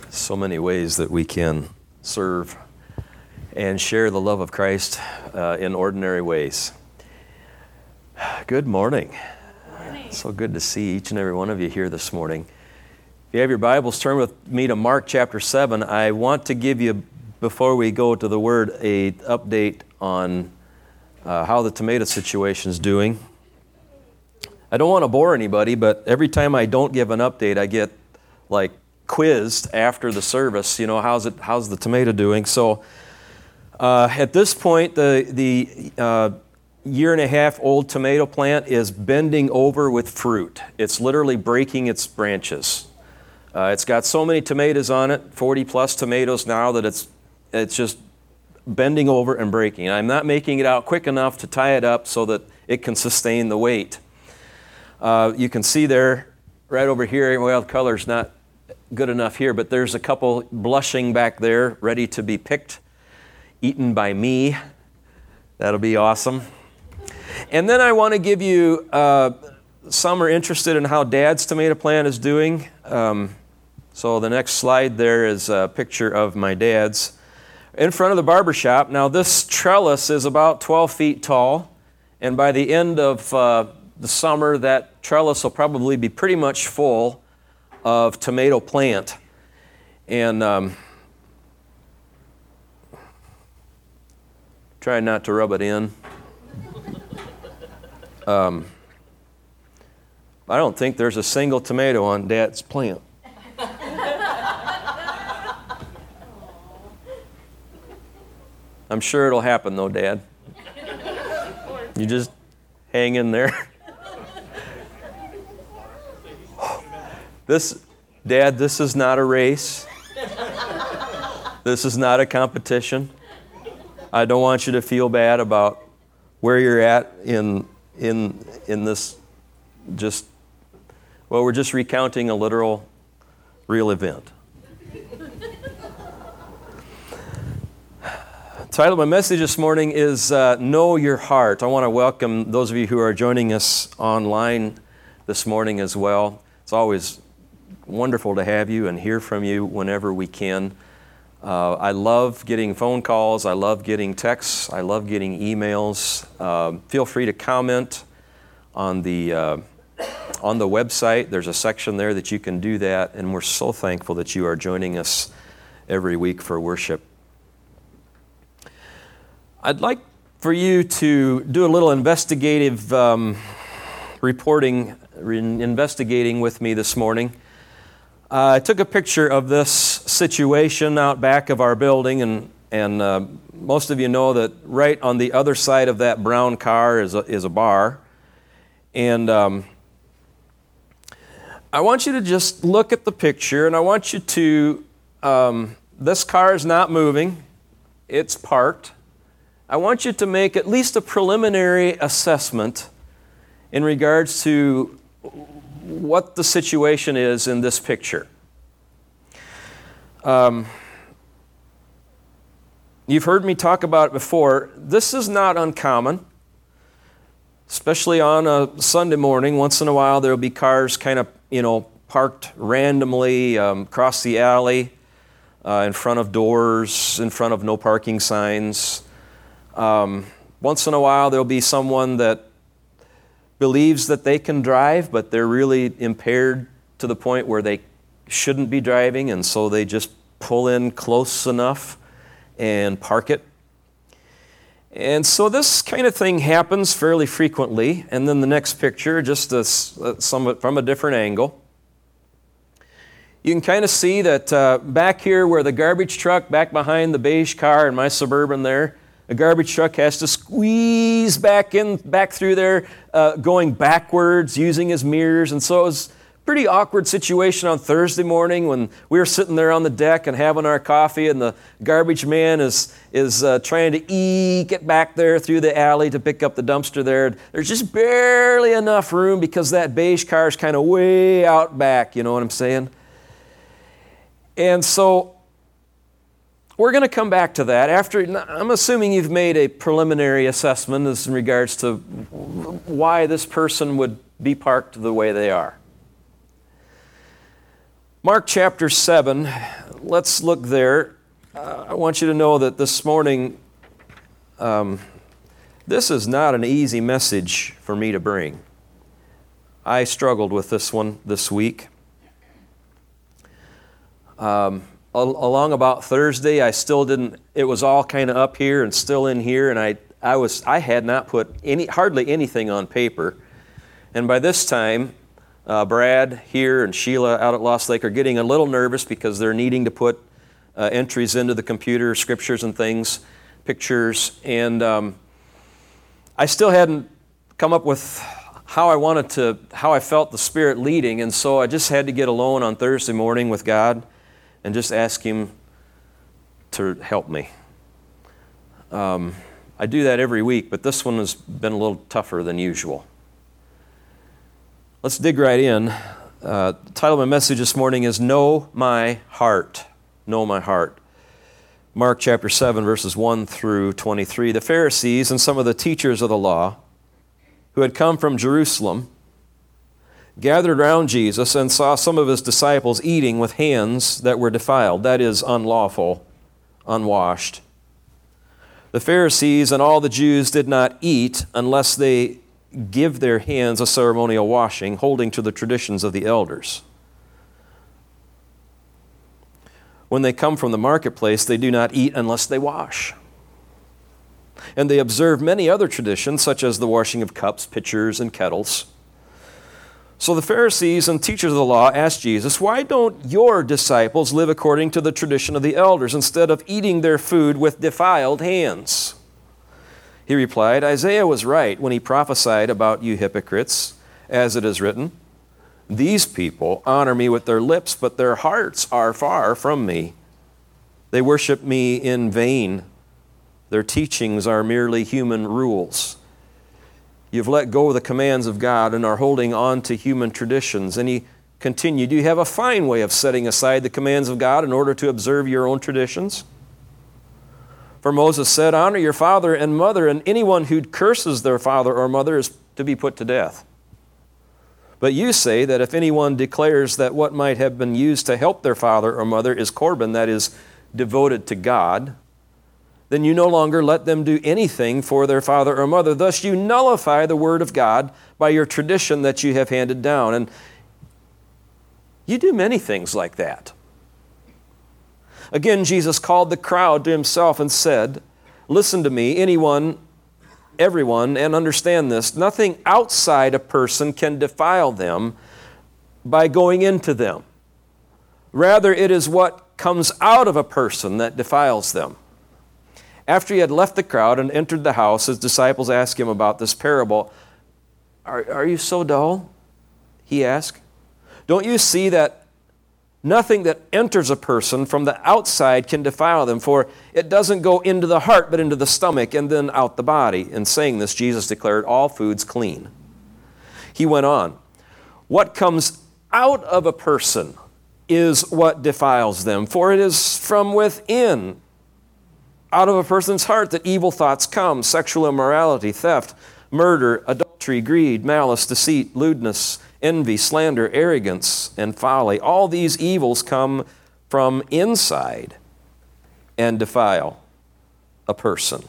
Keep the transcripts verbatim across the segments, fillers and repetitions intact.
So many ways that we can serve and share the love of Christ uh, in ordinary ways. Good morning. Good morning. So good to see each and every one of you here this morning. If you have your Bibles, turn with me to Mark chapter seven. I want to give you, before we go to the Word, a update on uh, how the tomato situation is doing. I don't want to bore anybody, but every time I don't give an update, I get like quizzed after the service. You know, how's it? How's the tomato doing? So uh, at this point, the the uh, year and a half old tomato plant is bending over with fruit. It's literally breaking its branches. Uh, it's got so many tomatoes on it, forty plus tomatoes now, that it's it's just bending over and breaking. I'm not making it out quick enough to tie it up so that it can sustain the weight. Uh, you can see there, right over here, well, the color's not good enough here, but there's a couple blushing back there, ready to be picked, eaten by me. That'll be awesome. And then I want to give you, uh, some are interested in how Dad's tomato plant is doing. Um, so the next slide there is a picture of my dad's in front of the barber shop. Now this trellis is about twelve feet tall, and by the end of uh, the summer, that trellis will probably be pretty much full of tomato plant. And um, try not to rub it in. Um, I don't think there's a single tomato on Dad's plant. I'm sure it'll happen though, Dad. You just hang in there. This, Dad, this is not a race. This is not a competition. I don't want you to feel bad about where you're at in in in this. Just well, we're just recounting a literal, real event. The title of my message this morning is uh, Know Your Heart. I want to welcome those of you who are joining us online this morning as well. It's always wonderful to have you and hear from you whenever we can. Uh, I love getting phone calls. I love getting texts. I love getting emails. Uh, feel free to comment on the uh, on the website. There's a section there that you can do that, and we're so thankful that you are joining us every week for worship. I'd like for you to do a little investigative um, reporting, re- investigating with me this morning. Uh, I took a picture of this situation out back of our building, and and uh, most of you know that right on the other side of that brown car is a, is a bar. And um, I want you to just look at the picture, and I want you to, um, this car is not moving, it's parked. I want you to make at least a preliminary assessment in regards to what the situation is in this picture. Um, you've heard me talk about it before. This is not uncommon, especially on a Sunday morning. Once in a while, there will be cars kind of, you know, parked randomly um, across the alley, uh, in front of doors, in front of no parking signs. Um, once in a while, there'll be someone that believes that they can drive, but they're really impaired to the point where they shouldn't be driving, and so they just pull in close enough and park it. And so this kind of thing happens fairly frequently. And then the next picture, just a, somewhat from a different angle. You can kind of see that uh, back here where the garbage truck, back behind the beige car in my Suburban there, the garbage truck has to squeeze back in, back through there, uh, going backwards, using his mirrors. And so it was a pretty awkward situation on Thursday morning when we were sitting there on the deck and having our coffee, and the garbage man is is uh, trying to eke it back there through the alley to pick up the dumpster there. There's just barely enough room because that beige car is kind of way out back, you know what I'm saying? And so we're going to come back to that after. I'm assuming you've made a preliminary assessment as in regards to why this person would be parked the way they are. Mark chapter seven, let's look there. Uh, I want you to know that this morning, um, this is not an easy message for me to bring. I struggled with this one this week. Um, al- along about Thursday, I still didn't, it was all kind of up here and still in here, and I, I was, I had not put any, hardly anything on paper. And by this time, uh, Brad here and Sheila out at Lost Lake are getting a little nervous because they're needing to put uh, entries into the computer, scriptures and things, pictures, and um, I still hadn't come up with how I wanted to, how I felt the Spirit leading, and so I just had to get alone on Thursday morning with God and just ask Him to help me. Um, I do that every week, but this one has been a little tougher than usual. Let's dig right in. Uh, the title of my message this morning is Know My Heart. Know My Heart. Mark chapter seven, verses one through twenty-three. The Pharisees and some of the teachers of the law who had come from Jerusalem gathered around Jesus and saw some of His disciples eating with hands that were defiled, that is, unlawful, unwashed. The Pharisees and all the Jews did not eat unless they give their hands a ceremonial washing, holding to the traditions of the elders. When they come from the marketplace, they do not eat unless they wash. And they observe many other traditions, such as the washing of cups, pitchers, and kettles. So the Pharisees and teachers of the law asked Jesus, "Why don't your disciples live according to the tradition of the elders instead of eating their food with defiled hands?" He replied, "Isaiah was right when he prophesied about you hypocrites, as it is written, 'These people honor me with their lips, but their hearts are far from me. They worship me in vain. Their teachings are merely human rules.' You've let go of the commands of God and are holding on to human traditions." And he continued, "You have a fine way of setting aside the commands of God in order to observe your own traditions. For Moses said, 'Honor your father and mother, and anyone who curses their father or mother is to be put to death.' But you say that if anyone declares that what might have been used to help their father or mother is korban, that is, devoted to God, then you no longer let them do anything for their father or mother. Thus you nullify the word of God by your tradition that you have handed down." And you do many things like that. Again, Jesus called the crowd to Himself and said, "Listen to me, anyone, everyone, and understand this. Nothing outside a person can defile them by going into them. Rather, it is what comes out of a person that defiles them." After He had left the crowd and entered the house, His disciples asked Him about this parable. Are, are you so dull?" He asked. "Don't you see that nothing that enters a person from the outside can defile them, for it doesn't go into the heart but into the stomach and then out the body?" In saying this, Jesus declared all foods clean. He went on, "What comes out of a person is what defiles them, for it is from within, out of a person's heart, that evil thoughts come: sexual immorality, theft, murder, adultery, greed, malice, deceit, lewdness, envy, slander, arrogance, and folly. All these evils come from inside and defile a person."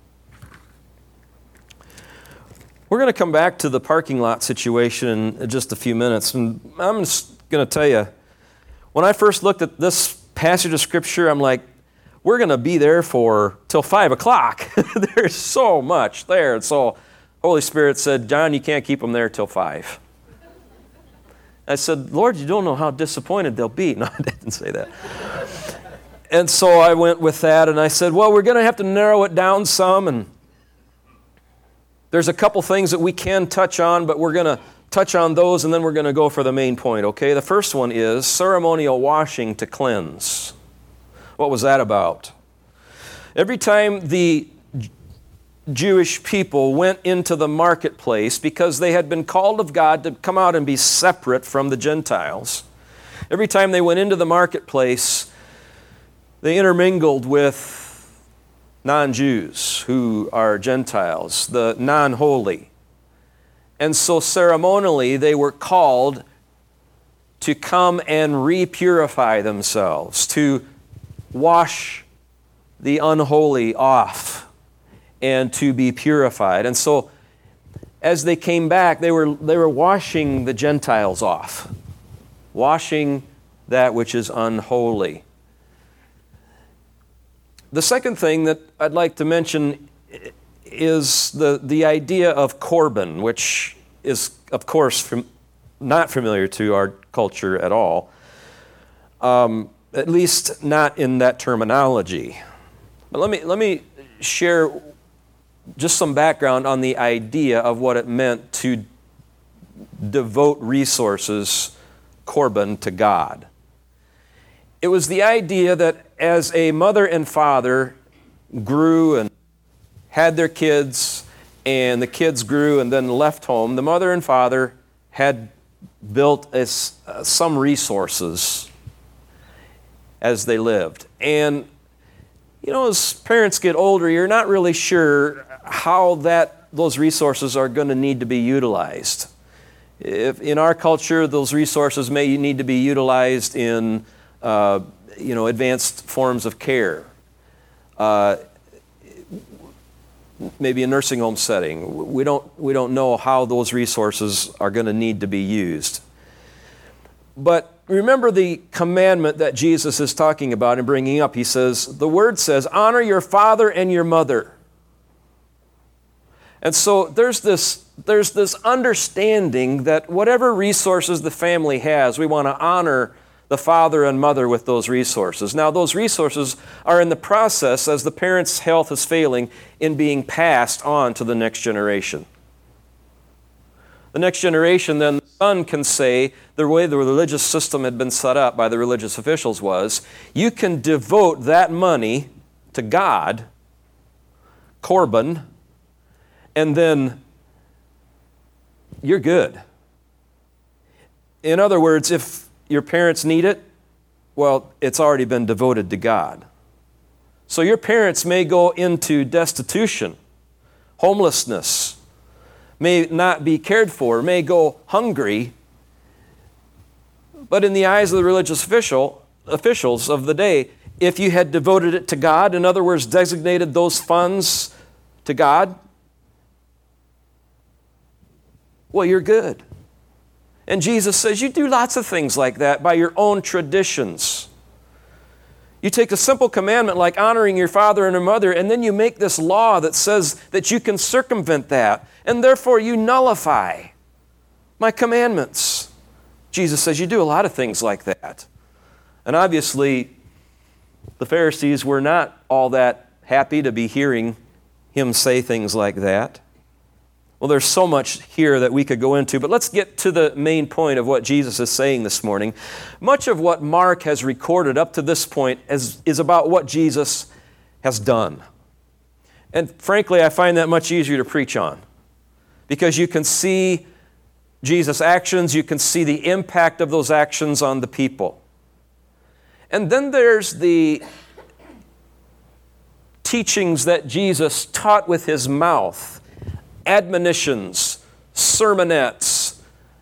We're going to come back to the parking lot situation in just a few minutes, and I'm just going to tell you, when I first looked at this passage of Scripture, I'm like, we're going to be there for till five o'clock. There's so much there. And so Holy Spirit said, "John, you can't keep them there till five." I said, "Lord, you don't know how disappointed they'll be." No, I didn't say that. And so I went with that, and I said, well, we're going to have to narrow it down some, and there's a couple things that we can touch on, but we're going to touch on those, and then we're going to go for the main point, okay? The first one is ceremonial washing to cleanse. What was that about? Every time the Jewish people went into the marketplace, because they had been called of God to come out and be separate from the Gentiles, every time they went into the marketplace, they intermingled with non-Jews who are Gentiles, the non-holy. And so ceremonially they were called to come and re-purify themselves, to wash the unholy off and to be purified. And so as they came back, they were, they were washing the Gentiles off, washing that which is unholy. The second thing that I'd like to mention is the, the idea of Corban, which is, of course, from, not familiar to our culture at all, um, at least not in that terminology. But let me, let me share just some background on the idea of what it meant to devote resources, Corban, to God. It was the idea that as a mother and father grew and had their kids, and the kids grew and then left home, the mother and father had built a, uh, some resources as they lived. And, you know, as parents get older, you're not really sure how that those resources are going to need to be utilized. If in our culture, those resources may need to be utilized in Uh, you know, advanced forms of care, uh, maybe a nursing home setting. We don't, we don't know how those resources are going to need to be used. But remember the commandment that Jesus is talking about and bringing up. He says, the Word says, honor your father and your mother. And so there's this, there's this understanding that whatever resources the family has, we want to honor the father and mother with those resources. Now, those resources are in the process, as the parent's health is failing, in being passed on to the next generation. The next generation, then, the son can say, the way the religious system had been set up by the religious officials was, you can devote that money to God, Corban, and then you're good. In other words, if your parents need it, well, it's already been devoted to God. So your parents may go into destitution, homelessness, may not be cared for, may go hungry, but in the eyes of the religious official, officials of the day, if you had devoted it to God, in other words, designated those funds to God, well, you're good. And Jesus says, you do lots of things like that by your own traditions. You take a simple commandment like honoring your father and your mother, and then you make this law that says that you can circumvent that, and therefore you nullify my commandments. Jesus says, you do a lot of things like that. And obviously, the Pharisees were not all that happy to be hearing him say things like that. Well, there's so much here that we could go into, but let's get to the main point of what Jesus is saying this morning. Much of what Mark has recorded up to this point is, is about what Jesus has done. And frankly, I find that much easier to preach on because you can see Jesus' actions, you can see the impact of those actions on the people. And then there's the teachings that Jesus taught with his mouth. Admonitions, sermonettes,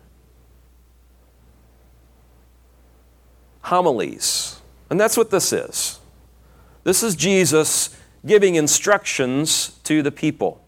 homilies. And that's what this is. This is Jesus giving instructions to the people.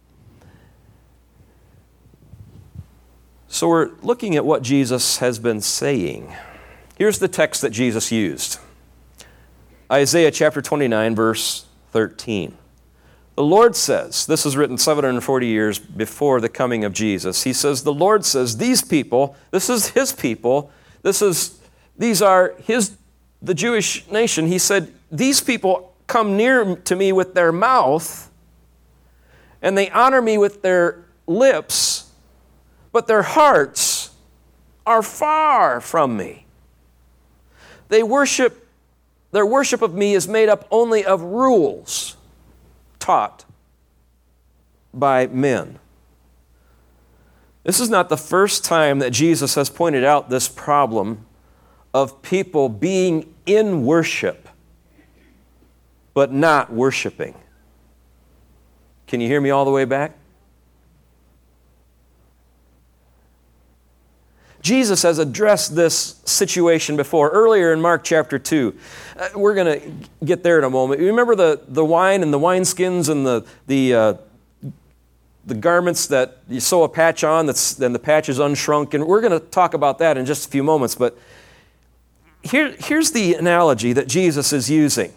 So we're looking at what Jesus has been saying. Here's the text that Jesus used. Isaiah chapter twenty-nine, verse thirteen. The Lord says, this is written seven hundred forty years before the coming of Jesus. He says, the Lord says, these people, this is his people, this is, these are his, the Jewish nation. He said, these people come near to me with their mouth, and they honor me with their lips, but their hearts are far from me. They worship, their worship of me is made up only of rules taught by men. This is not the first time that Jesus has pointed out this problem of people being in worship but not worshiping. Can you hear me all the way back? Jesus has addressed this situation before, earlier in Mark chapter two. Uh, we're going to get there in a moment. You remember the, the wine and the wineskins and the, the, uh, the garments that you sew a patch on, that's, then the patch is unshrunk, and we're going to talk about that in just a few moments. But here, here's the analogy that Jesus is using.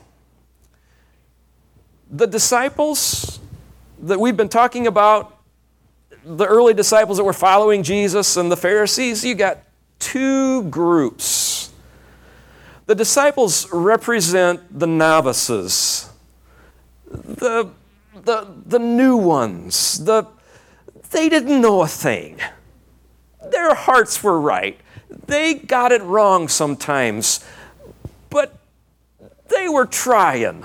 The disciples that we've been talking about, the early disciples that were following Jesus and the Pharisees, you got two groups. The disciples represent the novices, the, the, the new ones. The, they didn't know a thing. Their hearts were right. They got it wrong sometimes, but they were trying.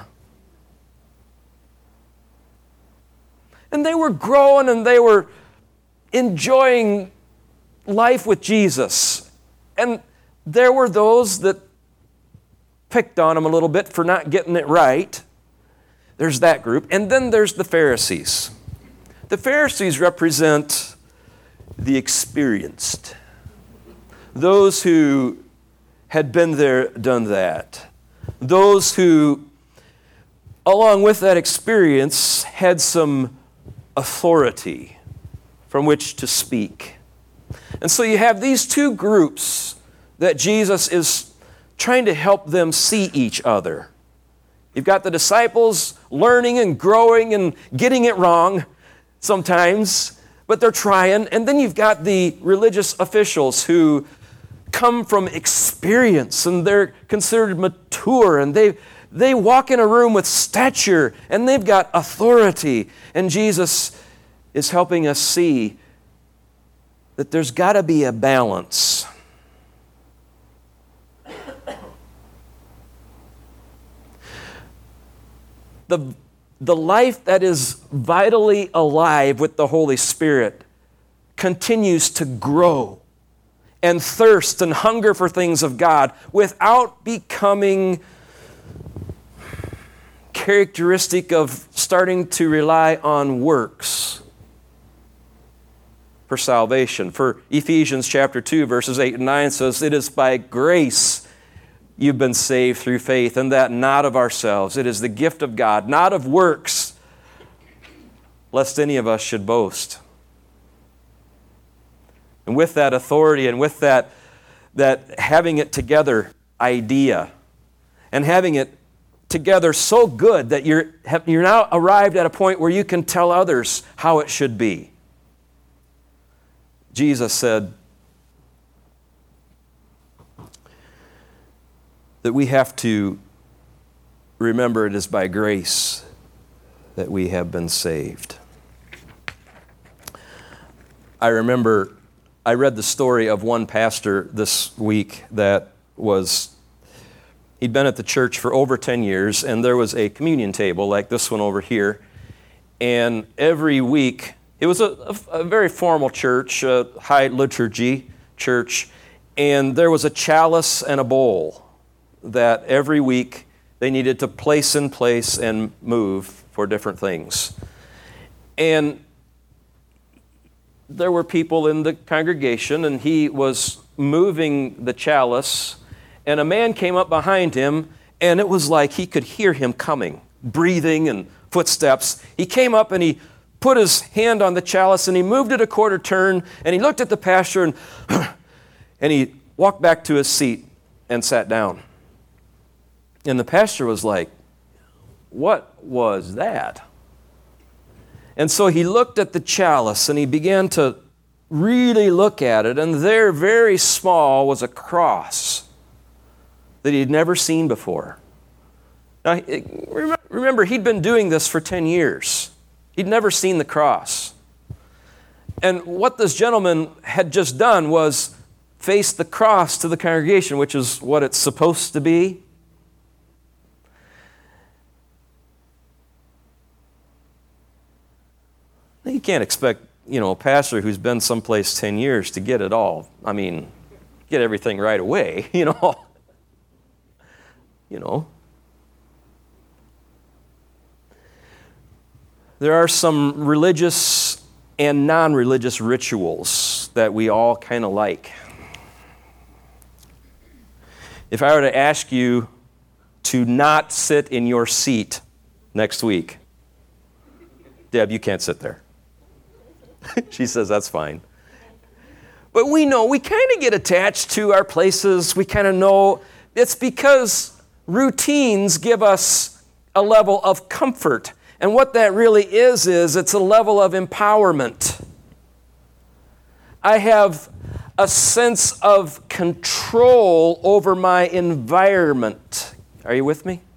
And they were growing and they were enjoying life with Jesus. And there were those that picked on him a little bit for not getting it right. There's that group. And then there's the Pharisees. The Pharisees represent the experienced. Those who had been there, done that. Those who, along with that experience, had some authority from which to speak. And so you have these two groups that Jesus is trying to help them see each other. You've got the disciples learning and growing and getting it wrong sometimes, but they're trying. And then you've got the religious officials who come from experience and they're considered mature and they They walk in a room with stature, and they've got authority. And Jesus is helping us see that there's got to be a balance. The, the life that is vitally alive with the Holy Spirit continues to grow and thirst and hunger for things of God without becoming characteristic of starting to rely on works for salvation. For Ephesians chapter two, verses eight and nine says, "It is by grace you've been saved through faith, and that not of ourselves. It is the gift of God, not of works, lest any of us should boast." And with that authority and with that, that having it together idea, and having it together so good that you're, you're now arrived at a point where you can tell others how it should be. Jesus said that we have to remember it is by grace that we have been saved. I remember I read the story of one pastor this week that was He'd been at the church for over ten years, and there was a communion table like this one over here. And every week, it was a, a, a very formal church, a high liturgy church, and there was a chalice and a bowl that every week they needed to place in place and move for different things. And there were people in the congregation, and he was moving the chalice, and a man came up behind him, and it was like he could hear him coming, breathing and footsteps. He came up and he put his hand on the chalice and he moved it a quarter turn, and he looked at the pastor and, and he walked back to his seat and sat down. And the pastor was like, "What was that?" And so he looked at the chalice and he began to really look at it, and there, very small, was a cross that he had never seen before. Now, remember, he'd been doing this for ten years. He'd never seen the cross. And what this gentleman had just done was face the cross to the congregation, which is what it's supposed to be. You can't expect, you know, a pastor who's been someplace ten years to get it all. I mean, get everything right away, you know. You know. There are some religious and non-religious rituals that we all kind of like. If I were to ask you to not sit in your seat next week, Deb, you can't sit there. She says, that's fine. But we know, we kind of get attached to our places. We kind of know it's because routines give us a level of comfort. And what that really is, is it's a level of empowerment. I have a sense of control over my environment. Are you with me?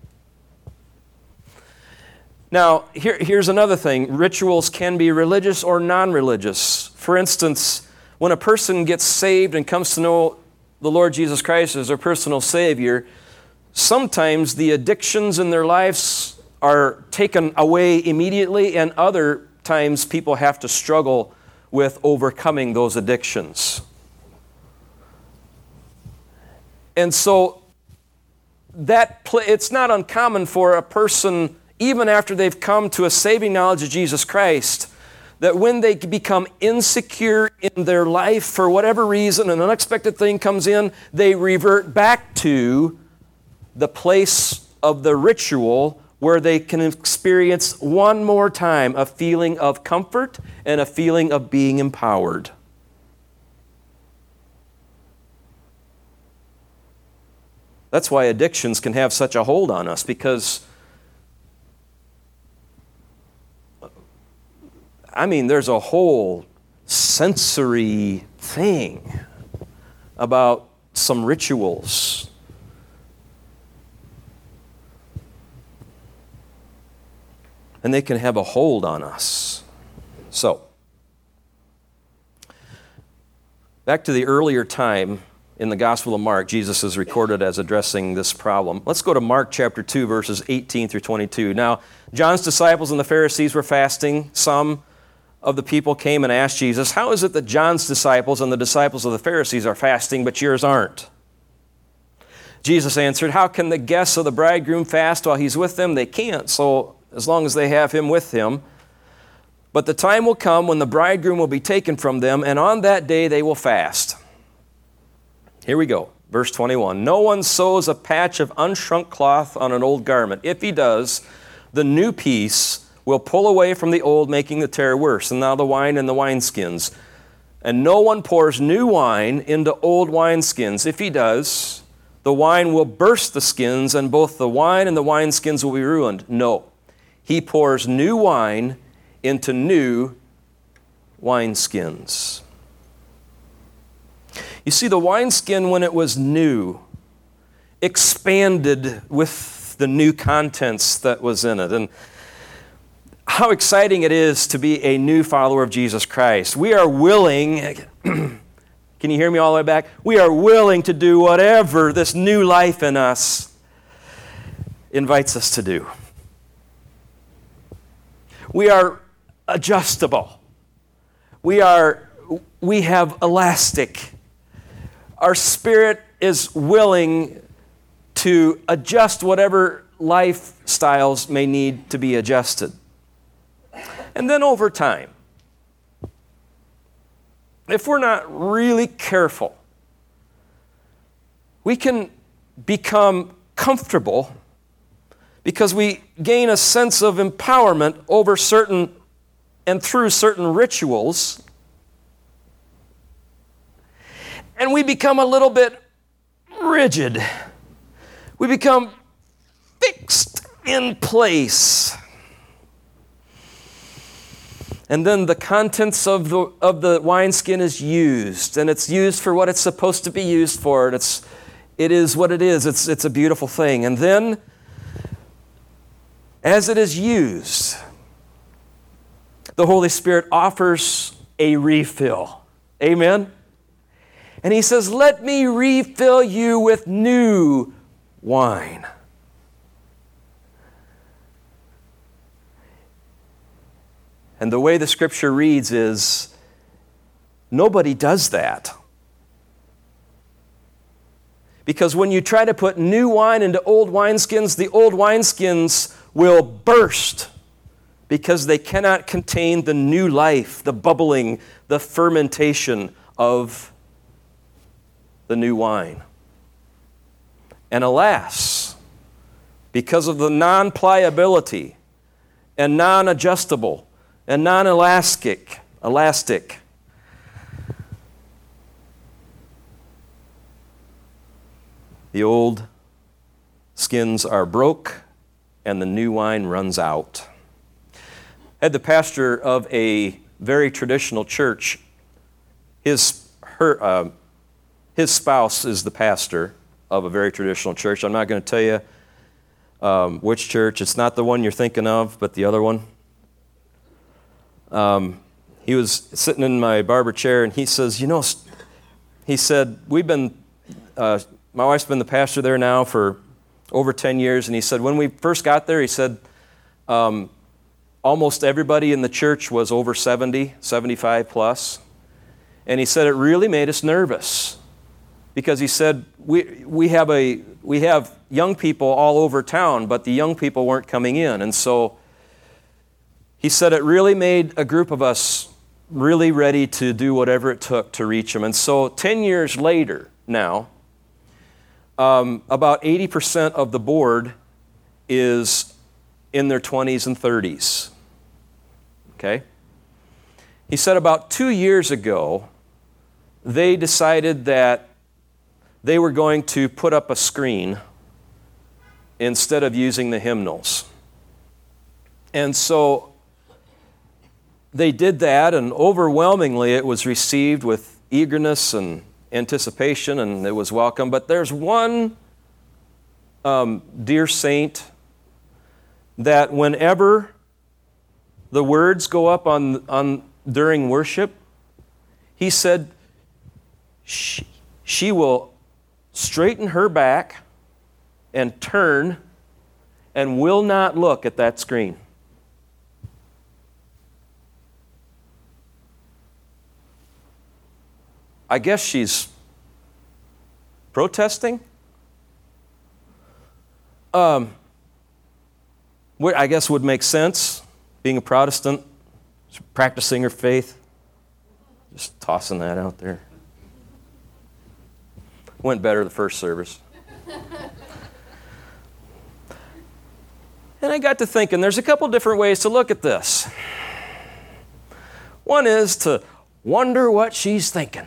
Now, here, here's another thing. Rituals can be religious or non-religious. For instance, when a person gets saved and comes to know the Lord Jesus Christ as their personal Savior, sometimes the addictions in their lives are taken away immediately, and other times people have to struggle with overcoming those addictions. And so that pl- it's not uncommon for a person, even after they've come to a saving knowledge of Jesus Christ, that when they become insecure in their life for whatever reason, an unexpected thing comes in, they revert back to the place of the ritual where they can experience one more time a feeling of comfort and a feeling of being empowered. That's why addictions can have such a hold on us, because I mean, there's a whole sensory thing about some rituals. And they can have a hold on us. So, back to the earlier time in the Gospel of Mark, Jesus is recorded as addressing this problem. Let's go to Mark chapter two, verses eighteen through twenty-two. Now, John's disciples and the Pharisees were fasting. Some of the people came and asked Jesus, "How is it that John's disciples and the disciples of the Pharisees are fasting, but yours aren't?" Jesus answered, "How can the guests of the bridegroom fast while he's with them? They can't, so as long as they have him with him. But the time will come when the bridegroom will be taken from them, and on that day they will fast." Here we go, verse twenty-one. "No one sews a patch of unshrunk cloth on an old garment. If he does, the new piece will pull away from the old, making the tear worse. And now the wine and the wineskins. And no one pours new wine into old wineskins. If he does, the wine will burst the skins, and both the wine and the wineskins will be ruined. No, he pours new wine into new wineskins." You see, the wineskin, when it was new, expanded with the new contents that was in it. And how exciting it is to be a new follower of Jesus Christ. We are willing, can you hear me all the way back? We are willing to do whatever this new life in us invites us to do. We are adjustable. We are, we have elastic. Our spirit is willing to adjust whatever lifestyles may need to be adjusted. And then over time, if we're not really careful, we can become comfortable because we gain a sense of empowerment over certain and through certain rituals. And we become a little bit rigid. We become fixed in place. And then the contents of the of the wineskin is used, and it's used for what it's supposed to be used for. And it's it is what it is. It's it's a beautiful thing. And then, as it is used, the Holy Spirit offers a refill. Amen? And he says, "Let me refill you with new wine." And the way the scripture reads is, nobody does that. Because when you try to put new wine into old wineskins, the old wineskins will burst because they cannot contain the new life, the bubbling, the fermentation of the new wine. And alas, because of the non-pliability and non-adjustable and non-elastic, elastic, the old skins are broke and the new wine runs out. I had the pastor of a very traditional church. His, her, uh, his spouse is the pastor of a very traditional church. I'm not going to tell you um, which church. It's not the one you're thinking of, but the other one. Um, he was sitting in my barber chair, and he says, you know, he said, we've been, uh, my wife's been the pastor there now for over ten years, and he said, when we first got there, he said, um, almost everybody in the church was over seventy, seventy-five plus. And he said it really made us nervous because he said, we, we, have a, we have young people all over town, but the young people weren't coming in. And so he said it really made a group of us really ready to do whatever it took to reach them. And so ten years later now, um, about eighty percent of the board is in their twenties and thirties. Okay? He said about two years ago, they decided that they were going to put up a screen instead of using the hymnals. And so they did that, and overwhelmingly it was received with eagerness and anticipation, and it was welcome. But there's one um, dear saint that whenever the words go up on, on during worship, he said she, she will straighten her back and turn and will not look at that screen. I guess she's protesting. Um, I guess would make sense, being a Protestant, practicing her faith. Just tossing that out there. Went better the first service. And I got to thinking, there's a couple different ways to look at this. One is to wonder what she's thinking.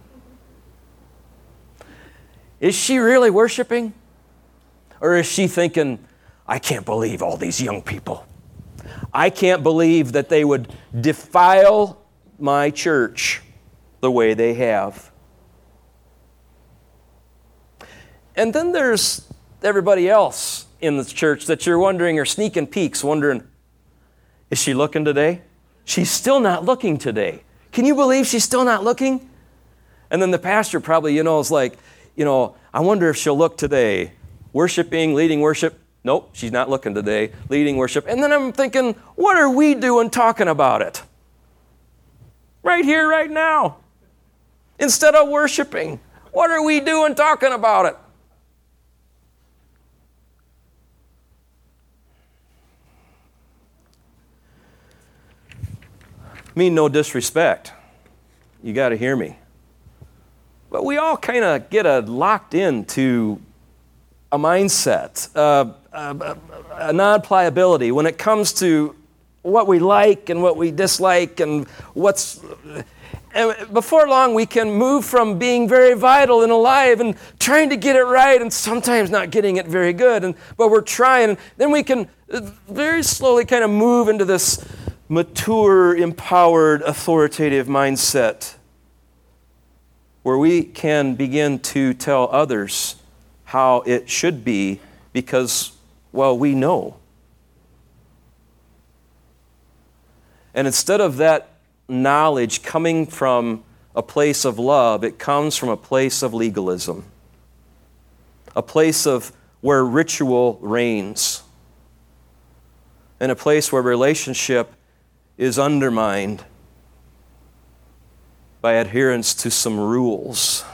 Is she really worshiping? Or is she thinking, I can't believe all these young people. I can't believe that they would defile my church the way they have. And then there's everybody else in the church that you're wondering, or sneaking peeks, wondering, is she looking today? She's still not looking today. Can you believe she's still not looking? And then the pastor probably, you know, is like, you know, I wonder if she'll look today. Worshiping, leading worship. Nope, she's not looking today. Leading worship. And then I'm thinking, what are we doing talking about it? Right here, right now. Instead of worshiping, what are we doing talking about it? I mean, no disrespect. You got to hear me. But we all kind of get a locked into a mindset, uh, a, a non-pliability when it comes to what we like and what we dislike and what's... And before long, we can move from being very vital and alive and trying to get it right and sometimes not getting it very good, and but we're trying. And then we can very slowly kind of move into this mature, empowered, authoritative mindset where we can begin to tell others how it should be because, well, we know. And instead of that knowledge coming from a place of love, it comes from a place of legalism, a place of where ritual reigns, and a place where relationship is undermined by adherence to some rules.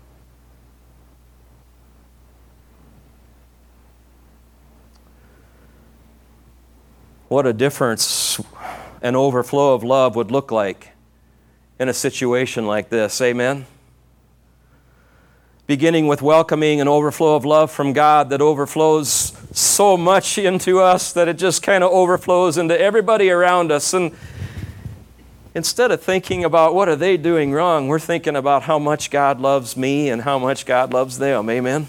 What a difference an overflow of love would look like in a situation like this. Amen? beginning with welcoming an overflow of love from God that overflows so much into us that it just kind of overflows into everybody around us. And instead of thinking about what are they doing wrong, we're thinking about how much God loves me and how much God loves them. Amen?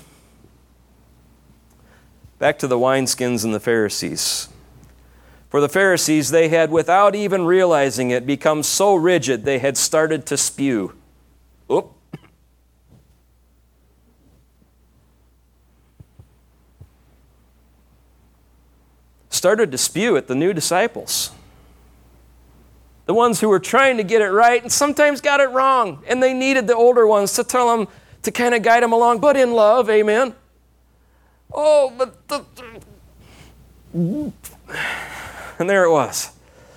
Back to the wineskins and the Pharisees. For the Pharisees, they had, without even realizing it, become so rigid they had started to spew. Oop. Started to spew at the new disciples. The ones who were trying to get it right and sometimes got it wrong. And they needed the older ones to tell them, to kind of guide them along, but in love, amen. Oh, but the... And there it was.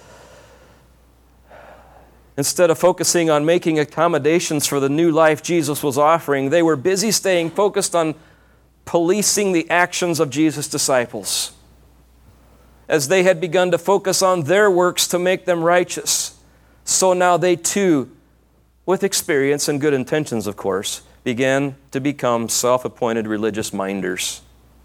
Instead of focusing on making accommodations for the new life Jesus was offering, they were busy staying focused on policing the actions of Jesus' disciples, as they had begun to focus on their works to make them righteous. So now they too, with experience and good intentions, of course, began to become self-appointed religious minders.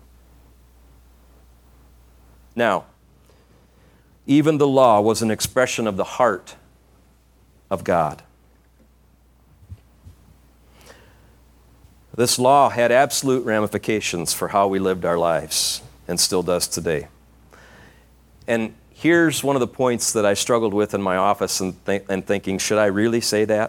Now, even the law was an expression of the heart of God. This law had absolute ramifications for how we lived our lives, and still does today. And here's one of the points that I struggled with in my office and, th- and thinking, should I really say that?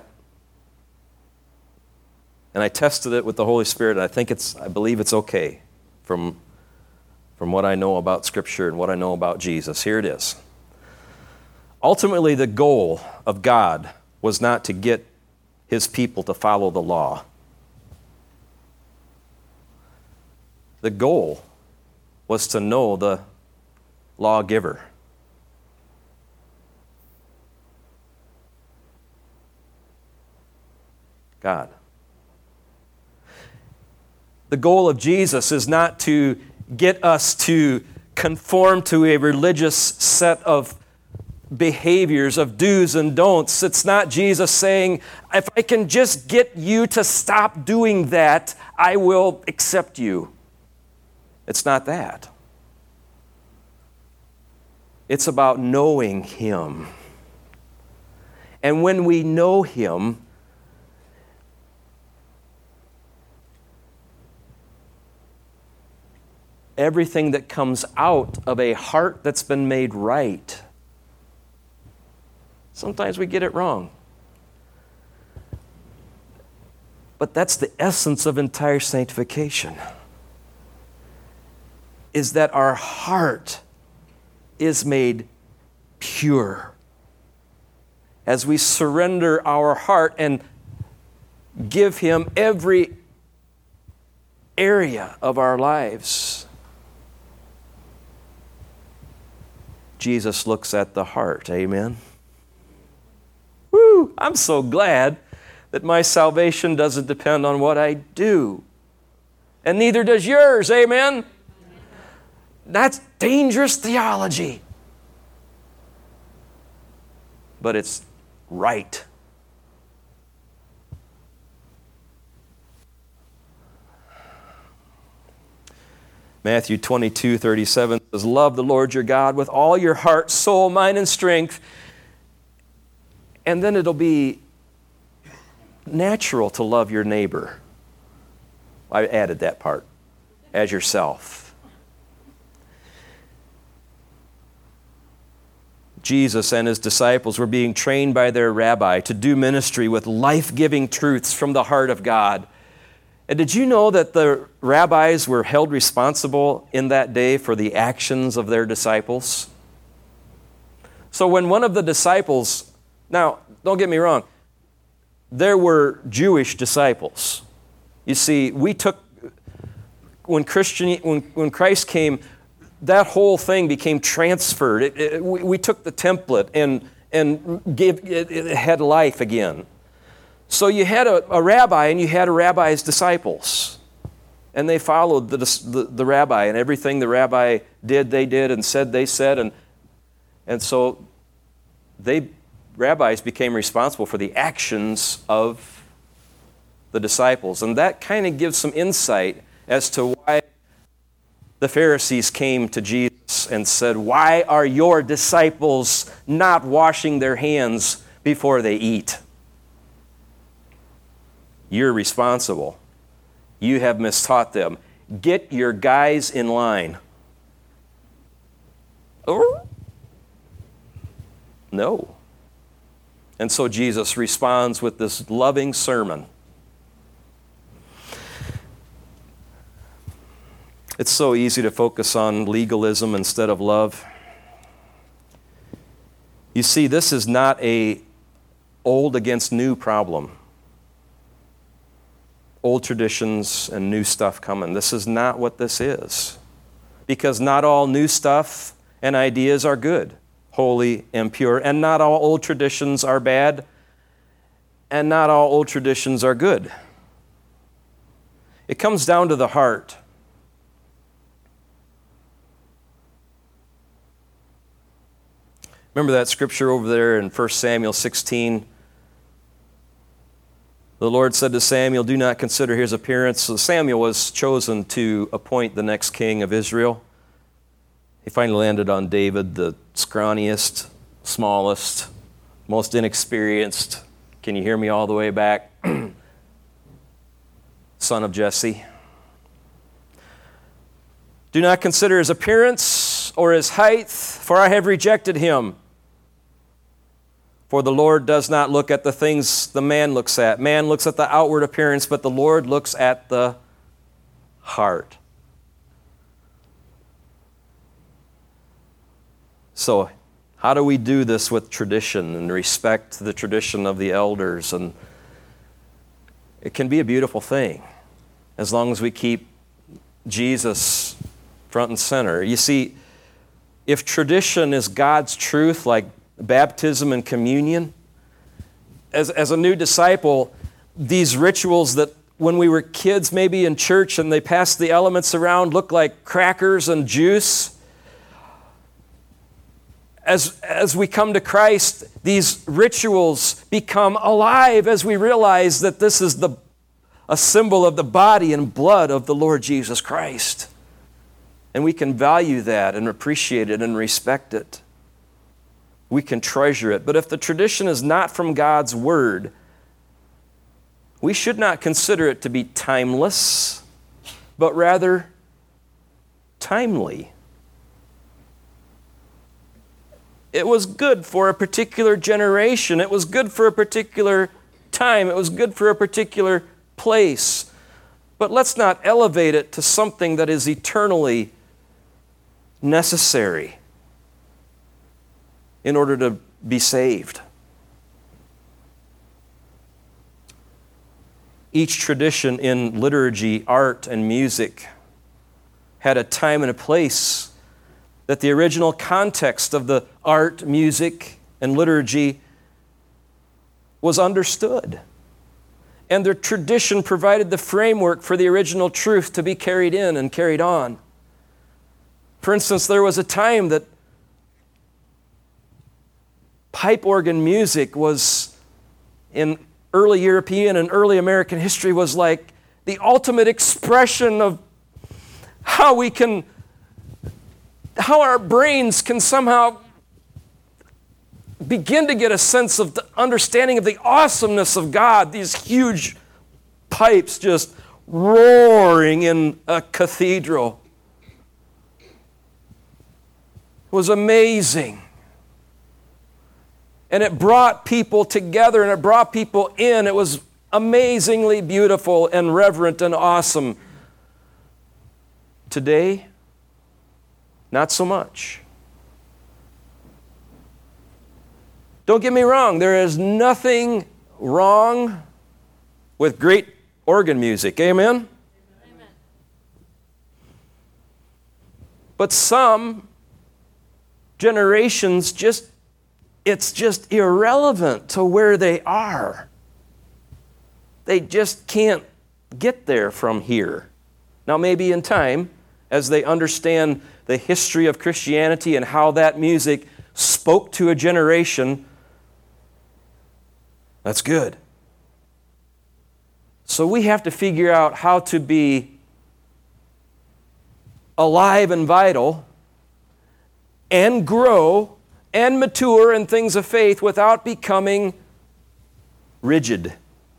And I tested it with the Holy Spirit, and I think it's, I believe it's okay from, from what I know about Scripture and what I know about Jesus. Here it is. Ultimately, the goal of God was not to get His people to follow the law. The goal was to know the lawgiver. God. The goal of Jesus is not to get us to conform to a religious set of behaviors, of do's and don'ts. It's not Jesus saying, if I can just get you to stop doing that, I will accept you. It's not that. It's about knowing Him. And when we know Him, everything that comes out of a heart that's been made right. Sometimes we get it wrong. But that's the essence of entire sanctification, is that our heart is made pure. As we surrender our heart and give Him every area of our lives, Jesus looks at the heart. Amen? Woo! I'm so glad that my salvation doesn't depend on what I do. And neither does yours. Amen? That's dangerous theology. But it's right. Matthew twenty-two thirty-seven says, love the Lord your God with all your heart, soul, mind, and strength. And then it'll be natural to love your neighbor. I added that part. As yourself. Jesus and His disciples were being trained by their rabbi to do ministry with life-giving truths from the heart of God. And did you know that the rabbis were held responsible in that day for the actions of their disciples? So when one of the disciples, now, don't get me wrong, there were Jewish disciples. You see, we took, when Christian, when, when Christ came, that whole thing became transferred. It, it, we, we took the template and, and gave, it, it had life again. So you had a, a rabbi and you had a rabbi's disciples. And they followed the, the, the rabbi, and everything the rabbi did, they did, and said, they said. And, and so they, rabbis became responsible for the actions of the disciples. And that kind of gives some insight as to why the Pharisees came to Jesus and said, "Why are your disciples not washing their hands before they eat?" You're responsible. You have mistaught them. Get your guys in line. Or no. And so Jesus responds with this loving sermon. It's so easy to focus on legalism instead of love. You see, this is not a old against new problem. Old traditions and new stuff coming. This is not what this is. Because not all new stuff and ideas are good, holy, and pure. And not all old traditions are bad. And not all old traditions are good. It comes down to the heart. Remember that scripture over there in First Samuel sixteen? The Lord said to Samuel, "Do not consider his appearance." So Samuel was chosen to appoint the next king of Israel. He finally landed on David, the scrawniest, smallest, most inexperienced. Can you hear me all the way back? Son of Jesse. "Do not consider his appearance or his height, for I have rejected him. For the Lord does not look at the things the man looks at. Man looks at the outward appearance, but the Lord looks at the heart." So, how do we do this with tradition and respect the tradition of the elders? And it can be a beautiful thing as long as we keep Jesus front and center. You see, if tradition is God's truth, like baptism and communion, as, as a new disciple, these rituals that when we were kids maybe in church and they passed the elements around look like crackers and juice. As, as we come to Christ, these rituals become alive as we realize that this is the, a symbol of the body and blood of the Lord Jesus Christ. And we can value that and appreciate it and respect it. We can treasure it. But if the tradition is not from God's Word, we should not consider it to be timeless, but rather timely. It was good for a particular generation. It was good for a particular time. It was good for a particular place. But let's not elevate it to something that is eternally necessary in order to be saved. Each tradition in liturgy, art, and music had a time and a place that the original context of the art, music, and liturgy was understood. And their tradition provided the framework for the original truth to be carried in and carried on. For instance, there was a time that pipe organ music was, in early European and early American history, was like the ultimate expression of how we can, how our brains can somehow begin to get a sense of the understanding of the awesomeness of God. These huge pipes just roaring in a cathedral. It was amazing. And it brought people together and it brought people in. It was amazingly beautiful and reverent and awesome. Today, not so much. Don't get me wrong, there is nothing wrong with great organ music. Amen? Amen. But some generations just It's just irrelevant to where they are. They just can't get there from here. Now, maybe in time, as they understand the history of Christianity and how that music spoke to a generation, that's good. So we have to figure out how to be alive and vital and grow and mature in things of faith without becoming rigid.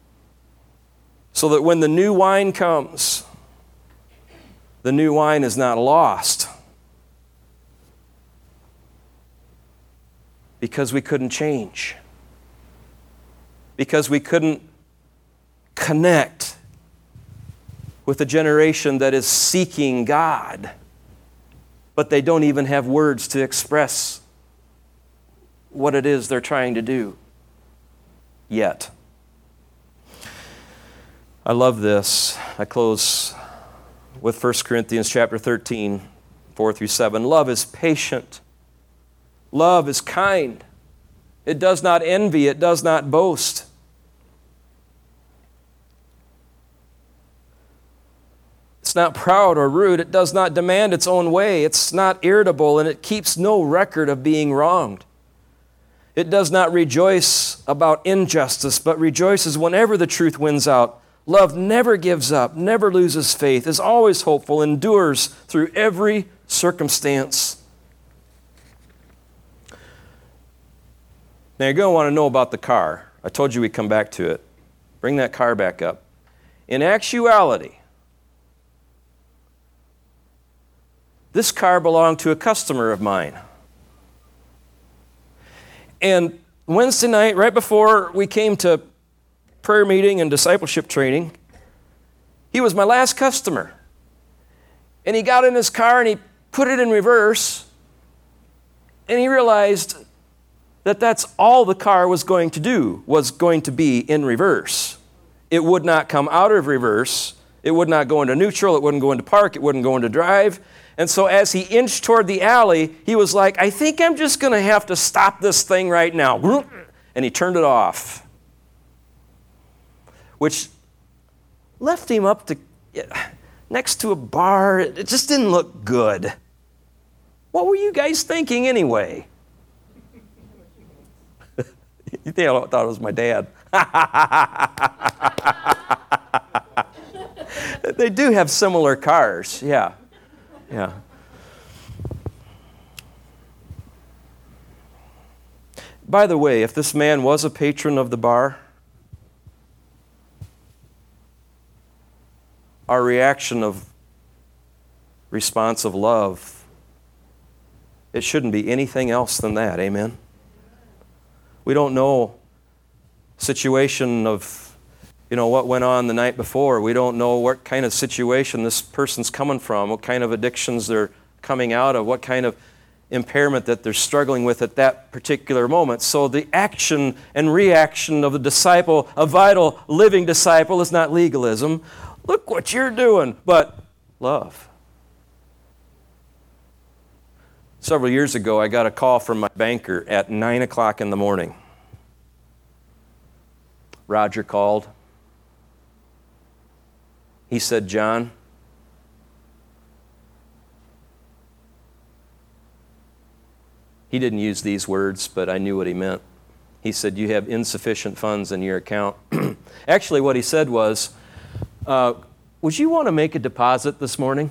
So that when the new wine comes, the new wine is not lost. Because we couldn't change. Because we couldn't connect with a generation that is seeking God, but they don't even have words to express what it is they're trying to do yet. I love this. I close with First Corinthians chapter thirteen, four through seven. Love is patient. Love is kind. It does not envy. It does not boast. It's not proud or rude. It does not demand its own way. It's not irritable, and it keeps no record of being wronged. It does not rejoice about injustice, but rejoices whenever the truth wins out. Love never gives up, never loses faith, is always hopeful, endures through every circumstance. Now you're going to want to know about the car. I told you we'd come back to it. Bring that car back up. In actuality, this car belonged to a customer of mine. And Wednesday night, right before we came to prayer meeting and discipleship training, he was my last customer. And he got in his car and he put it in reverse, and he realized that that's all the car was going to do, was going to be in reverse. It would not come out of reverse. It would not go into neutral. It wouldn't go into park. It wouldn't go into drive. And so as he inched toward the alley, he was like, I think I'm just going to have to stop this thing right now. And he turned it off, which left him up to next to a bar. It just didn't look good. What were you guys thinking anyway? You think I thought it was my dad. They do have similar cars, yeah. Yeah. By the way, if this man was a patron of the bar, our reaction of response of love, it shouldn't be anything else than that, amen? We don't know situation of, you know, what went on the night before. We don't know what kind of situation this person's coming from, what kind of addictions they're coming out of, what kind of impairment that they're struggling with at that particular moment. So the action and reaction of the disciple, a vital, living disciple, is not legalism. Look what you're doing, but love. Several years ago, I got a call from my banker at nine o'clock in the morning. Roger called. He said, John, he didn't use these words, but I knew what he meant. He said, you have insufficient funds in your account. Actually, what he said was, uh, would you want to make a deposit this morning?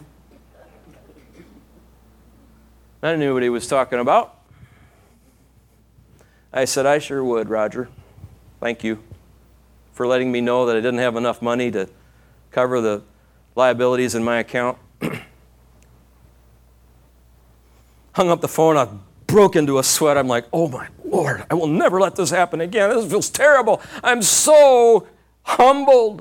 I knew what he was talking about. I said, I sure would, Roger. Thank you for letting me know that I didn't have enough money to cover the liabilities in my account. Hung up the phone. I broke into a sweat. I'm like, oh my Lord, I will never let this happen again. This feels terrible. I'm so humbled.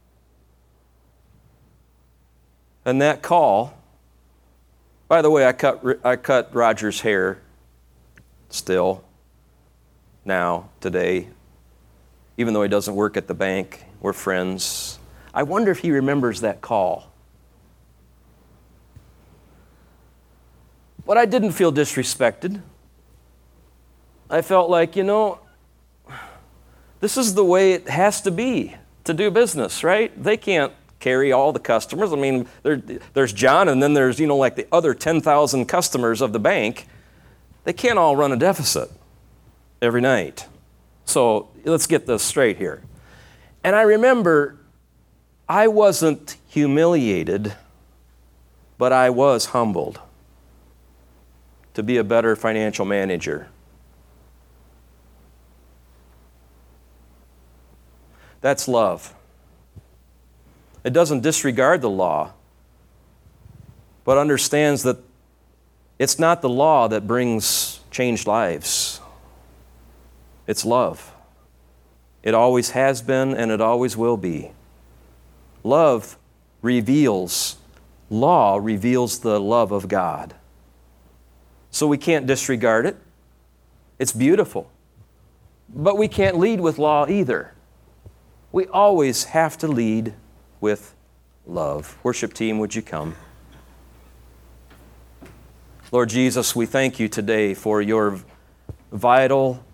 And that call, by the way, I cut I cut Roger's hair still, now, today, even though he doesn't work at the bank. We're friends. I wonder if he remembers that call. But I didn't feel disrespected. I felt like, you know, this is the way it has to be to do business, right? They can't carry all the customers. I mean, there, there's John, and then there's, you know, like the other ten thousand customers of the bank. They can't all run a deficit every night. So let's get this straight here. And I remember I wasn't humiliated, but I was humbled to be a better financial manager. That's love. It doesn't disregard the law, but understands that it's not the law that brings changed lives. It's love. It always has been and it always will be. Love reveals, law reveals the love of God. So we can't disregard it. It's beautiful. But we can't lead with law either. We always have to lead with love. Worship team, would you come? Lord Jesus, we thank you today for your vital,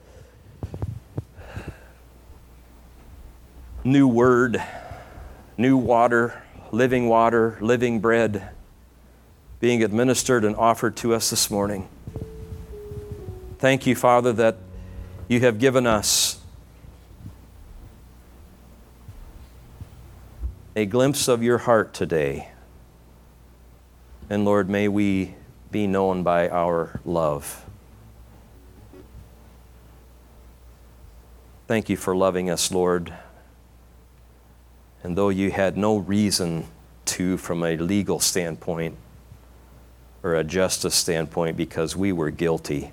new word, new water, living water, living bread being administered and offered to us this morning. Thank you, Father, that you have given us a glimpse of your heart today. And Lord, may we be known by our love. Thank you for loving us, Lord. And though you had no reason to, from a legal standpoint or a justice standpoint, because we were guilty,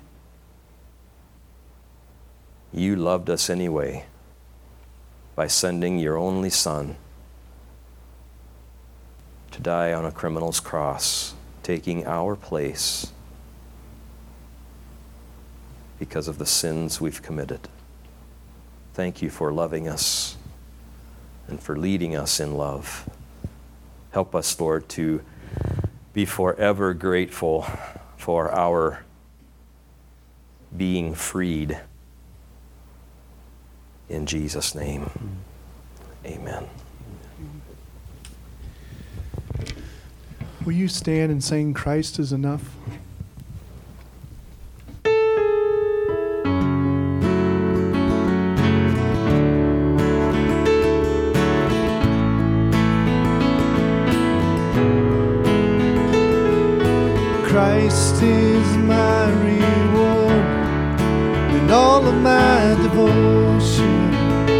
you loved us anyway by sending your only Son to die on a criminal's cross, taking our place because of the sins we've committed. Thank you for loving us and for leading us in love. Help us, Lord, to be forever grateful for our being freed. In Jesus' name, amen. Will you stand and sing "Christ is Enough"? Christ is my reward and all of my devotion.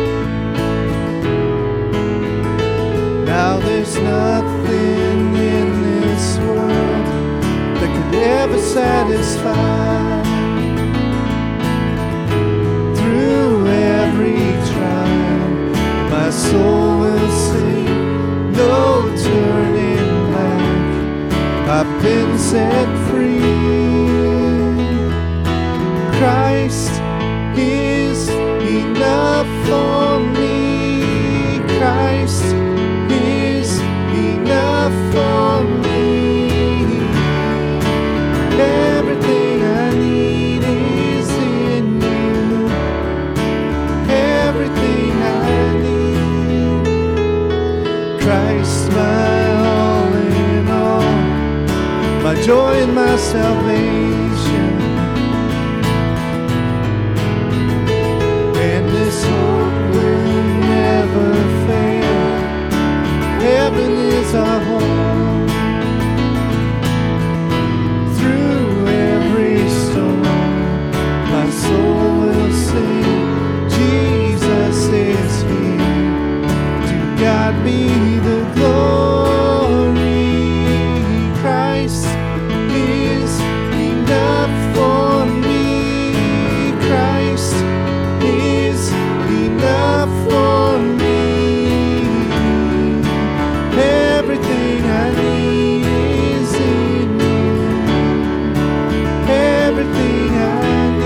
Now there's nothing in this world that could ever satisfy. Through every trial, my soul will sing, no turning back. I've been set free. Christ is enough for me. Christ is enough for me. Everything I need is in you. Everything I need. Christ, my all in all, my joy and my salvation. And this hope will never fail. Heaven is our home. Through every storm, my soul will sing, Jesus is here. To God be the glory. Christ is enough for me. Christ is enough for me. Everything I need is in you. Everything I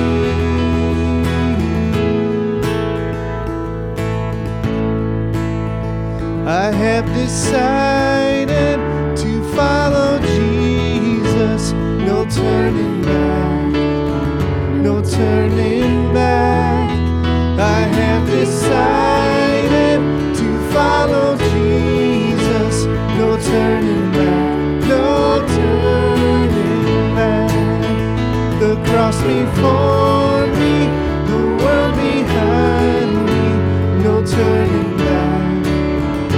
need. I have decided to follow Jesus. No turning back. No turning back. I have decided to follow Jesus. No turning back, no turning back. The cross before me, the world behind me. No turning back,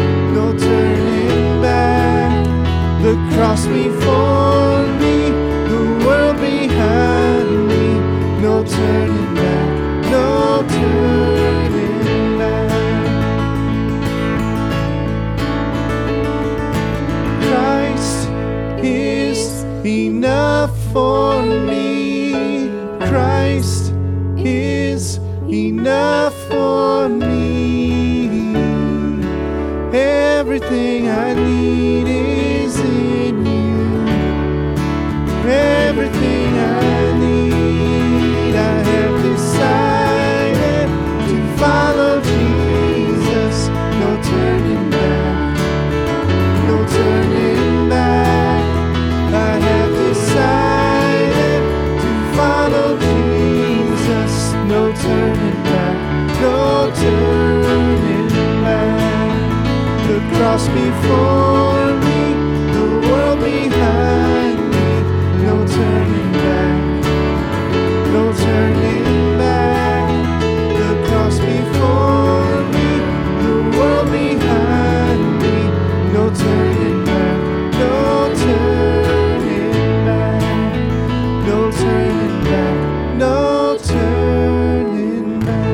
enough for me. Christ is enough for me. Everything I need is in you. Everything I need, I have decided to follow Jesus. No turning back, no turning back. I have decided to follow Jesus. No turning back, no turning back. The cross before me, the world behind me. No turning back, no turning back. The cross before me, the world behind me. No turning back, no turning back. No turning back, no turning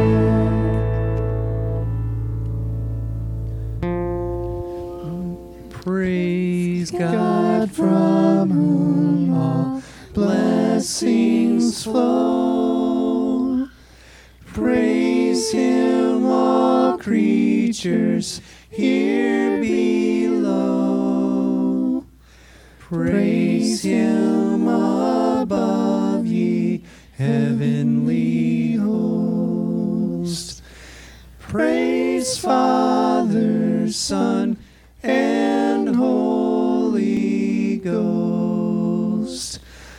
back. Praise God from whom all blessings flow. Praise Him, all creatures here below. Praise Him above, ye heavenly hosts. Praise Father, Son, and Holy Ghost.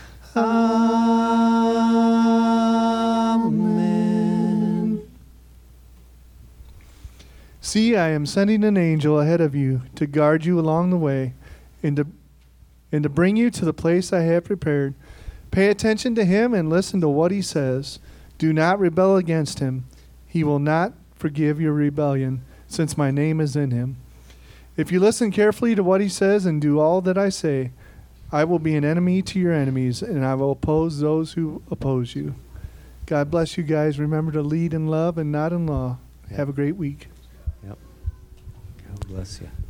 Amen. See, I am sending an angel ahead of you to guard you along the way and to, and to bring you to the place I have prepared. Pay attention to him and listen to what he says. Do not rebel against him. He will not forgive your rebellion, since my name is in him. If you listen carefully to what he says and do all that I say, I will be an enemy to your enemies, and I will oppose those who oppose you. God bless you guys. Remember to lead in love and not in law. Yep. Have a great week. Yep. God bless you.